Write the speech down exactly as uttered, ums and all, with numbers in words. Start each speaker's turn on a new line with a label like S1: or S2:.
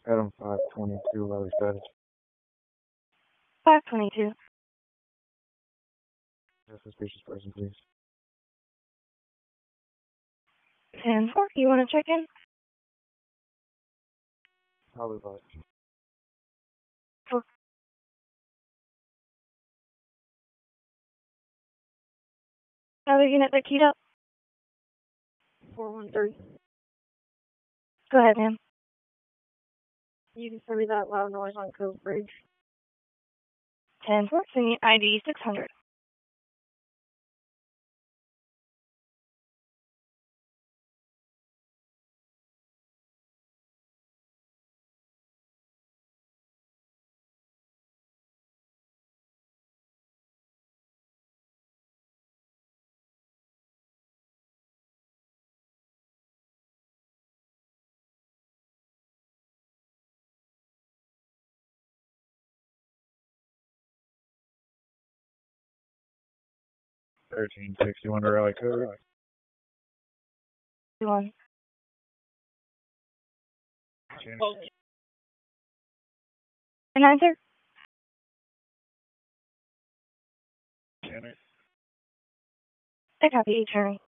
S1: Adam five twenty-two, Lily status.
S2: five twenty-two.
S1: A suspicious person, please.
S2: ten four, you want to check in?
S1: Hollywood.
S2: Four. Other unit that keyed up? four one three. Go ahead, ma'am. You can send me that loud noise on Cove Bridge. ten four, send me I D six hundred.
S1: thirteen sixty-one to Raleigh Code.
S2: One.
S1: Janet.
S2: Good night, sir.
S1: Janet.
S2: I copy, Attorney.